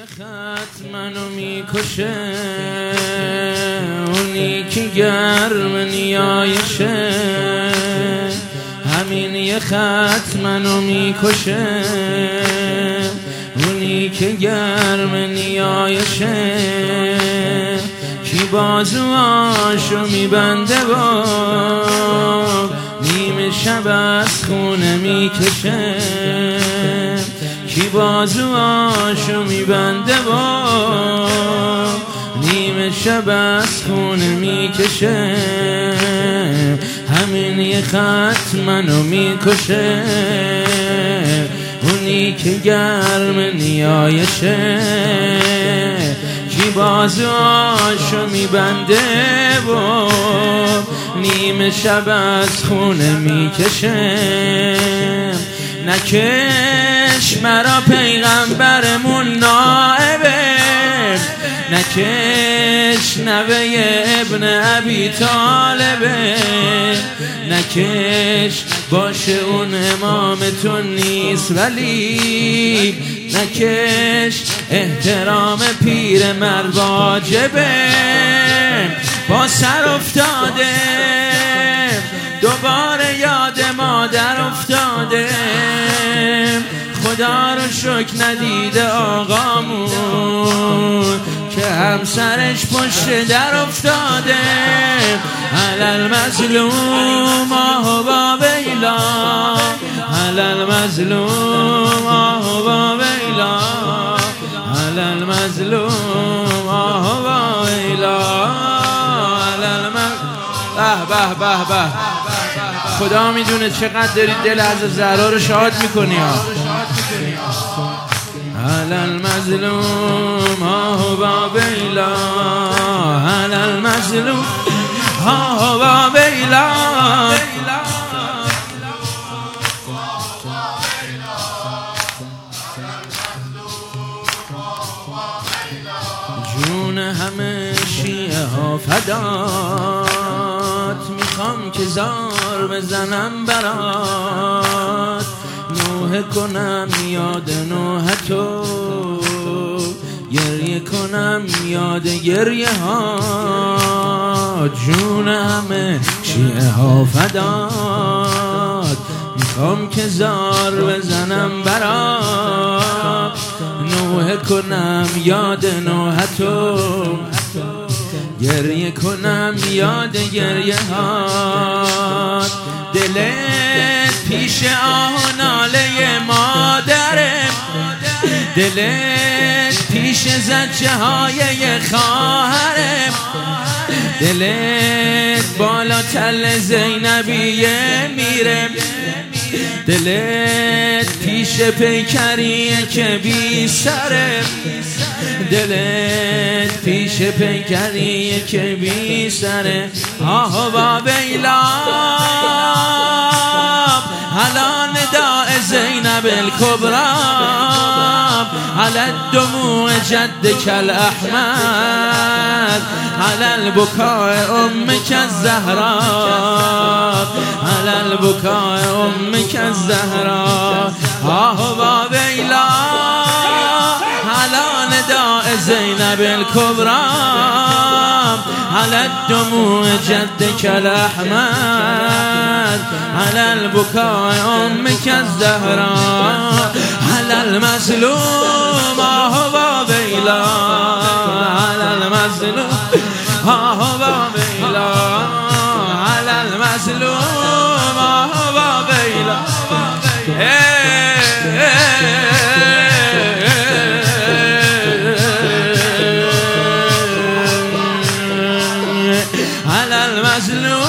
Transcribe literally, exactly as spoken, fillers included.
خط منو میکشه، اونی که گرم نیایشه. همین یه خط منو میکشه، اونی که گرم نیایشه. کی بازوهاشو میبنده و نیمه شب از خونه میکشه. کی بازوهاشو میبنده و نیمه شب از خونه میکشه. همین یه خط منو میکشه، اونی که گرم نیایشه. کی بازوهاشو میبنده و نیمه شب از خونه میکشه. نکش مرا پیغمبرمون نائبه، نکش نوه ابن ابی طالبه. نکش باشه اون امامتون نیست، ولی نکش احترام پیر مرد واجبه. با سر افتاده دوباره یاد مادر افتاده. خدا رو شکر ندیده آقامون که همسرش پشت در افتاده. علل مظلوم آه با ویلا، علل مظلوم آه با ویلا، علل مظلوم آه با ویلا، علل مظلوم. به به به به، خدا میدونه چقدر دارید دل از زهرا رو شاد میکنی ها. علل مظلوم آه با ویلا، علل مظلوم آه با ویلا. جون همه شیعه ها فدات، میخوام که زار بزنم برات. نوحه کنم یاد نوحه تو، گریه کنم یاد گریه ها. جون همه شیعه ها فدات، میخوام که زار بزنم برات. نوحه کنم یاد نوحه تو، گریه کنم یاد گریه ها. دلت پیش آه و ناله مادره، دلت پیش زجه های خواهره. دلت بالا تل زینبیه میره، دلت پیش پیکریه که بی سره. دلت پیش پیکریه که بی سره. آه با ویلا حالا نداء زینب الکبرى، على الدموع جدك الأحمد، على البكاء أمك الزهراء، على البكاء أمك الزهراء. آه با ویلا على نداء زینب الکبرى، على الدموع جدك الأحمد، على البكاء أمك الزهراء. على المظلوم آه با ویلا، على المظلوم آه با ویلا، على المظلوم آه با ویلا. على المظلوم